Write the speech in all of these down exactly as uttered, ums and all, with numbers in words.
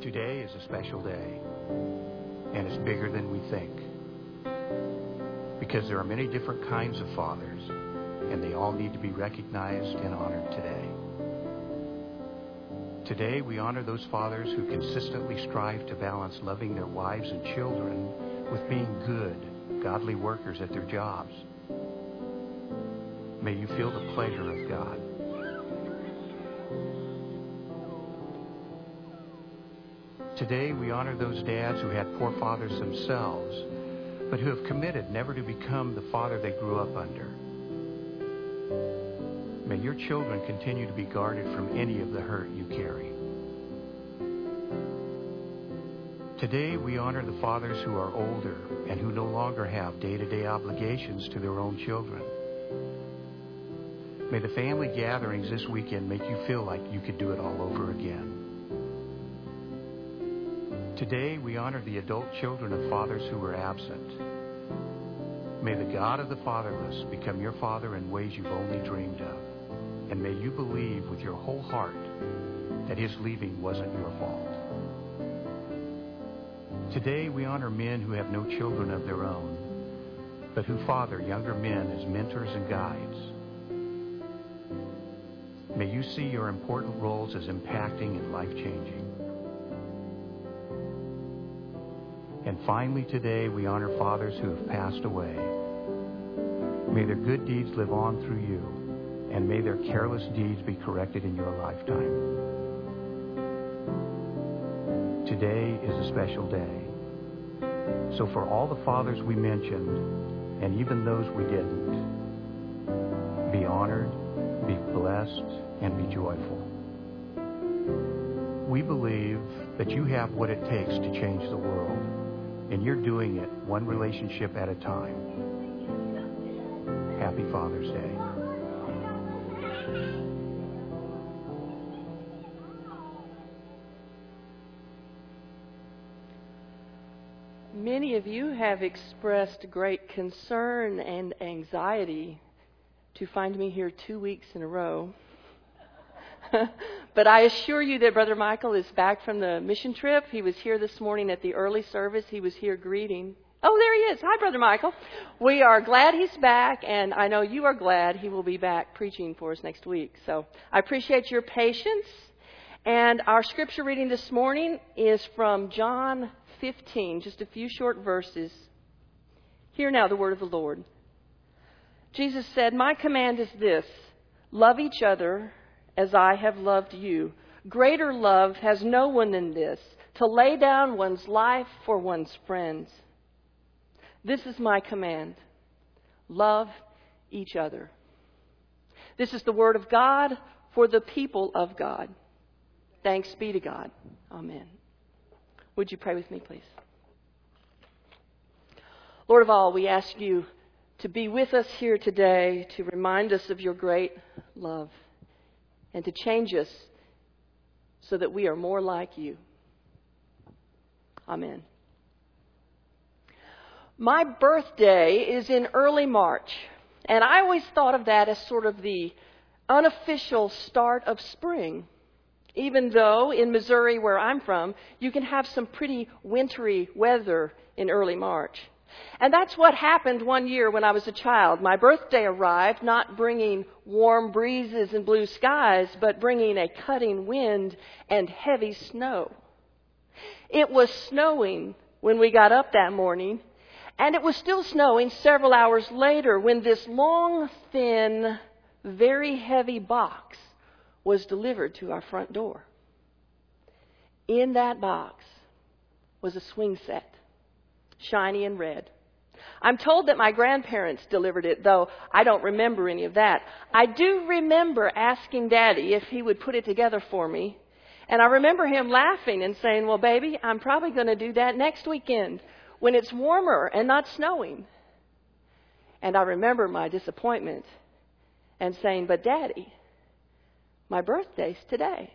Today is a special day, and it's bigger than we think. Because there are many different kinds of fathers, and they all need to be recognized and honored today. Today, we honor those fathers who consistently strive to balance loving their wives and children with being good, godly workers at their jobs. May you feel the pleasure of God. Today, we honor those dads who had poor fathers themselves, but who have committed never to become the father they grew up under. May your children continue to be guarded from any of the hurt you carry. Today, we honor the fathers who are older and who no longer have day-to-day obligations to their own children. May the family gatherings this weekend make you feel like you could do it all over again. Today, we honor the adult children of fathers who were absent. May the God of the fatherless become your father in ways you've only dreamed of. And may you believe with your whole heart that his leaving wasn't your fault. Today, we honor men who have no children of their own, but who father younger men as mentors and guides. May you see your important roles as impacting and life-changing. And finally, today, we honor fathers who have passed away. May their good deeds live on through you, and may their careless deeds be corrected in your lifetime. Today is a special day. So for all the fathers we mentioned, and even those we didn't, be honored, be blessed, and be joyful. We believe that you have what it takes to change the world. And you're doing it one relationship at a time. Happy Father's Day. Many of you have expressed great concern and anxiety to find me here two weeks in a row. But I assure you that Brother Michael is back from the mission trip. He was here this morning at the early service. He was here greeting. Oh, there he is. Hi, Brother Michael. We are glad he's back, and I know you are glad he will be back preaching for us next week. So I appreciate your patience. And our scripture reading this morning is from John fifteen, just a few short verses. Hear now the word of the Lord. Jesus said, "My command is this, love each other as I have loved you. Greater love has no one than this, to lay down one's life for one's friends. This is my command. Love each other." This is the word of God for the people of God. Thanks be to God. Amen. Would you pray with me, please? Lord of all, we ask you to be with us here today, to remind us of your great love, and to change us so that we are more like you. Amen. My birthday is in early March, and I always thought of that as sort of the unofficial start of spring, even though in Missouri, where I'm from, you can have some pretty wintry weather in early March. And that's what happened one year when I was a child. My birthday arrived not bringing warm breezes and blue skies, but bringing a cutting wind and heavy snow. It was snowing when we got up that morning, and it was still snowing several hours later when this long, thin, very heavy box was delivered to our front door. In that box was a swing set, shiny and red. I'm told that my grandparents delivered it, though I don't remember any of that. I do remember asking Daddy if he would put it together for me. And I remember him laughing and saying, "Well, baby, I'm probably going to do that next weekend when it's warmer and not snowing." And I remember my disappointment and saying, "But Daddy, my birthday's today."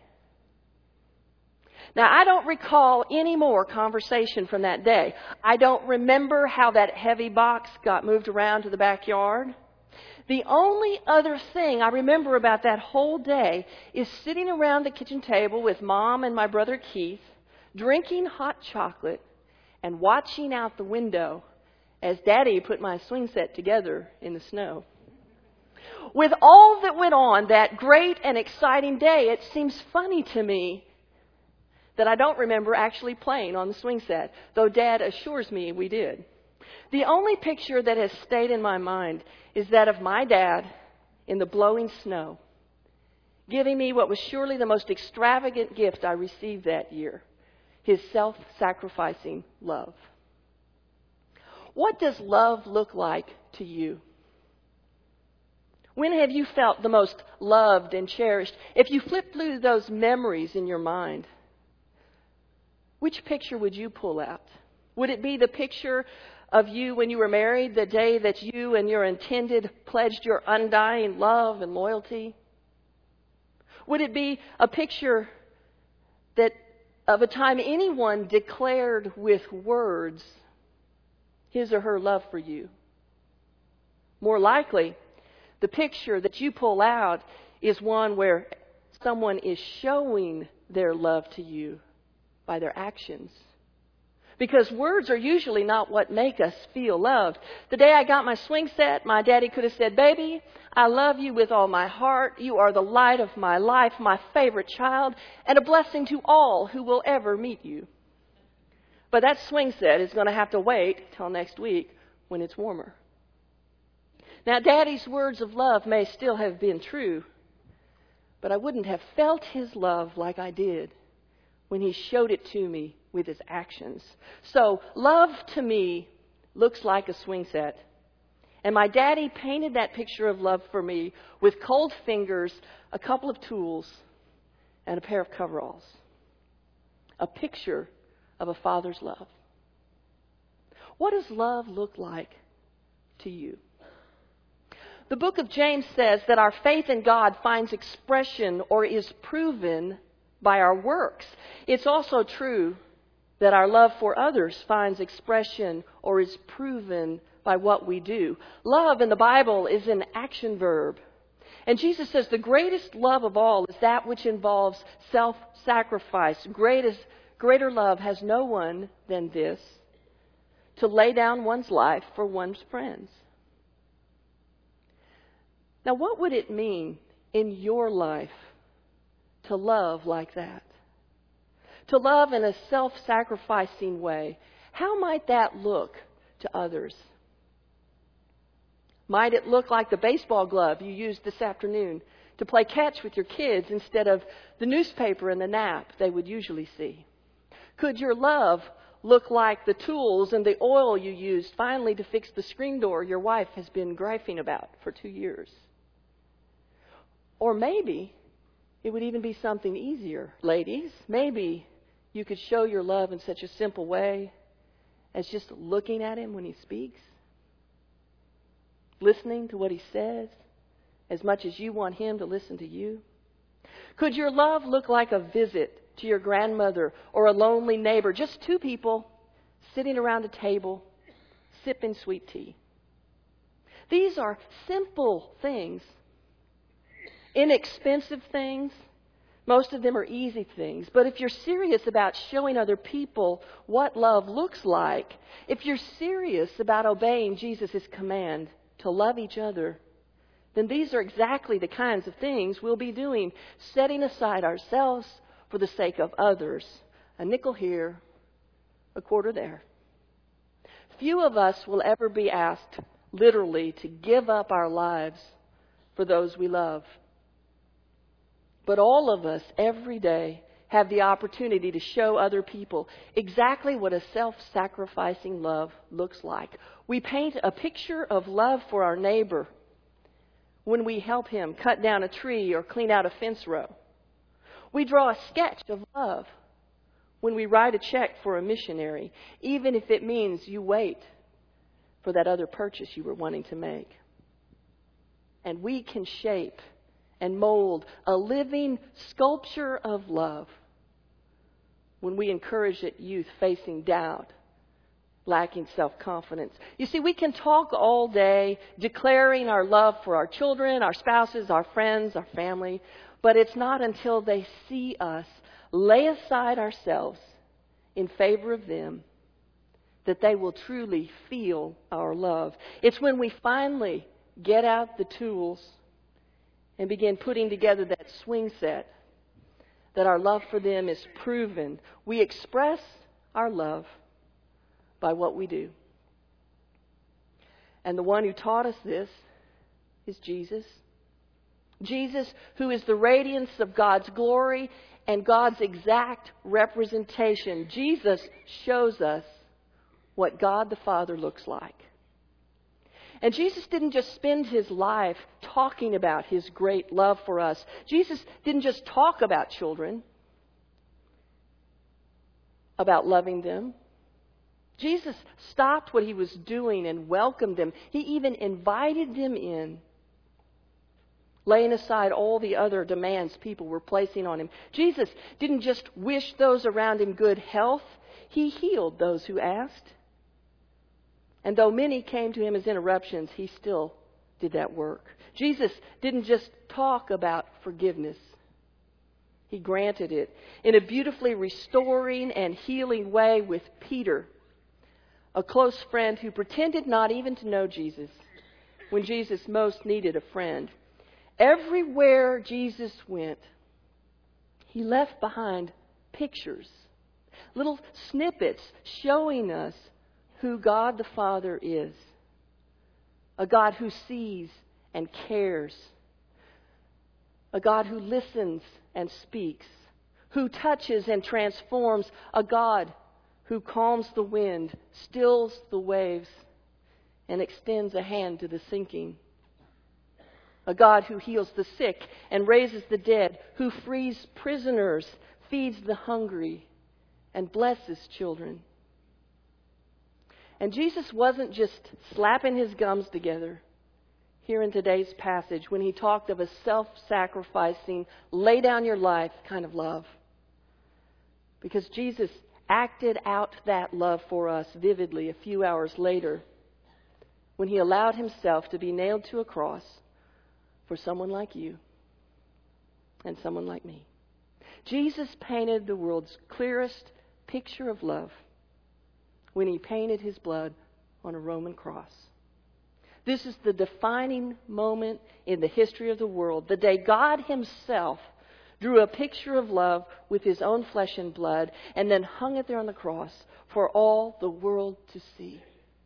Now, I don't recall any more conversation from that day. I don't remember how that heavy box got moved around to the backyard. The only other thing I remember about that whole day is sitting around the kitchen table with Mom and my brother Keith, drinking hot chocolate, and watching out the window as Daddy put my swing set together in the snow. With all that went on that great and exciting day, it seems funny to me that I don't remember actually playing on the swing set, though Dad assures me we did. The only picture that has stayed in my mind is that of my dad in the blowing snow, giving me what was surely the most extravagant gift I received that year, his self-sacrificing love. What does love look like to you? When have you felt the most loved and cherished? If you flip through those memories in your mind, which picture would you pull out? Would it be the picture of you when you were married, the day that you and your intended pledged your undying love and loyalty? Would it be a picture that of a time anyone declared with words his or her love for you? More likely, the picture that you pull out is one where someone is showing their love to you by their actions. Because words are usually not what make us feel loved. The day I got my swing set, my daddy could have said, "Baby, I love you with all my heart. You are the light of my life, my favorite child, and a blessing to all who will ever meet you." But that swing set is going to have to wait till next week when it's warmer. Now, Daddy's words of love may still have been true, but I wouldn't have felt his love like I did when he showed it to me with his actions. So, love to me looks like a swing set. And my daddy painted that picture of love for me with cold fingers, a couple of tools, and a pair of coveralls. A picture of a father's love. What does love look like to you? The book of James says that our faith in God finds expression or is proven by our works. It's also true that our love for others finds expression or is proven by what we do. Love in the Bible is an action verb. And Jesus says the greatest love of all is that which involves self-sacrifice. Greatest, greater love has no one than this, to lay down one's life for one's friends. Now, what would it mean in your life to love like that? To love in a self-sacrificing way. How might that look to others? Might it look like the baseball glove you used this afternoon to play catch with your kids instead of the newspaper and the nap they would usually see? Could your love look like the tools and the oil you used finally to fix the screen door your wife has been griping about for two years? Or maybe it would even be something easier, ladies. Maybe you could show your love in such a simple way as just looking at him when he speaks, listening to what he says as much as you want him to listen to you. Could your love look like a visit to your grandmother or a lonely neighbor, just two people sitting around a table sipping sweet tea? These are simple things, inexpensive things. Most of them are easy things. But if you're serious about showing other people what love looks like, if you're serious about obeying Jesus' command to love each other, then these are exactly the kinds of things we'll be doing, setting aside ourselves for the sake of others. A nickel here, a quarter there. Few of us will ever be asked, literally, to give up our lives for those we love. But all of us, every day, have the opportunity to show other people exactly what a self-sacrificing love looks like. We paint a picture of love for our neighbor when we help him cut down a tree or clean out a fence row. We draw a sketch of love when we write a check for a missionary, even if it means you wait for that other purchase you were wanting to make. And we can shape and mold a living sculpture of love when we encourage that youth facing doubt, lacking self-confidence. You see, we can talk all day declaring our love for our children, our spouses, our friends, our family, but it's not until they see us lay aside ourselves in favor of them, that they will truly feel our love. It's when we finally get out the tools and begin putting together that swing set that our love for them is proven. We express our love by what we do. And the one who taught us this is Jesus. Jesus, who is the radiance of God's glory and God's exact representation. Jesus shows us what God the Father looks like. And Jesus didn't just spend his life talking about his great love for us. Jesus didn't just talk about children, about loving them. Jesus stopped what he was doing and welcomed them. He even invited them in, laying aside all the other demands people were placing on him. Jesus didn't just wish those around him good health. He healed those who asked. And though many came to him as interruptions, he still did that work. Jesus didn't just talk about forgiveness. He granted it in a beautifully restoring and healing way with Peter, a close friend who pretended not even to know Jesus when Jesus most needed a friend. Everywhere Jesus went, he left behind pictures, little snippets showing us who God the Father is. A God who sees and cares. A God who listens and speaks. Who touches and transforms. A God who calms the wind, stills the waves, and extends a hand to the sinking. A God who heals the sick and raises the dead. Who frees prisoners, feeds the hungry, and blesses children. And Jesus wasn't just slapping his gums together here in today's passage when he talked of a self-sacrificing, lay down your life kind of love. Because Jesus acted out that love for us vividly a few hours later when he allowed himself to be nailed to a cross for someone like you and someone like me. Jesus painted the world's clearest picture of love when he painted his blood on a Roman cross. This is the defining moment in the history of the world, the day God himself drew a picture of love with his own flesh and blood and then hung it there on the cross for all the world to see.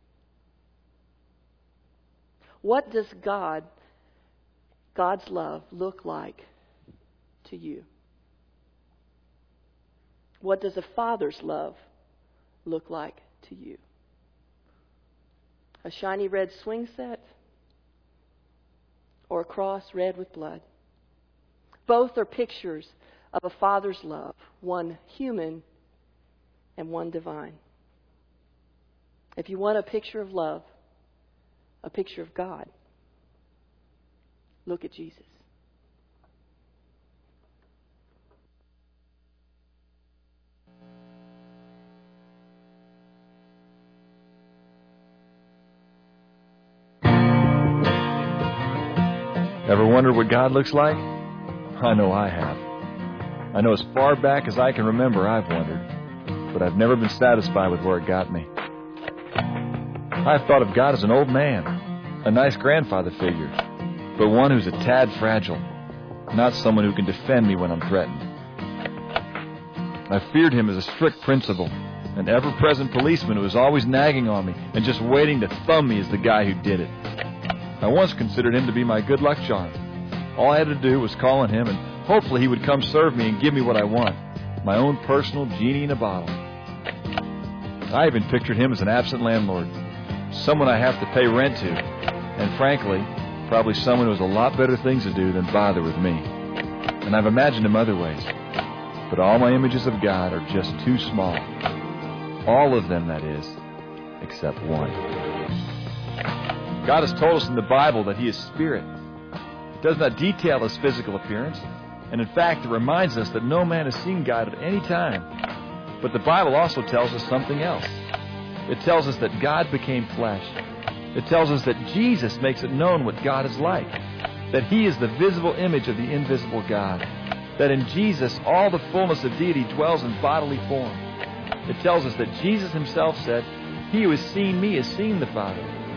What does God, God's love look like to you? What does a father's love look like to you? A shiny red swing set or a cross red with blood? Both are pictures of a father's love, one human and one divine. If you want a picture of love, a picture of God, look at Jesus. Ever wondered what God looks like? I know I have. I know as far back as I can remember I've wondered, but I've never been satisfied with where it got me. I've thought of God as an old man, a nice grandfather figure, but one who's a tad fragile, not someone who can defend me when I'm threatened. I feared him as a strict principal, an ever-present policeman who was always nagging on me and just waiting to thumb me as the guy who did it. I once considered him to be my good luck charm. All I had to do was call on him, and hopefully he would come serve me and give me what I want, my own personal genie in a bottle. I even pictured him as an absent landlord, someone I have to pay rent to, and frankly, probably someone who has a lot better things to do than bother with me. And I've imagined him other ways, but all my images of God are just too small. All of them, that is, except one. God has told us in the Bible that he is spirit. It does not detail his physical appearance, and in fact, it reminds us that no man has seen God at any time. But the Bible also tells us something else. It tells us that God became flesh. It tells us that Jesus makes it known what God is like, that he is the visible image of the invisible God, that in Jesus all the fullness of deity dwells in bodily form. It tells us that Jesus himself said, "He who has seen me has seen the Father."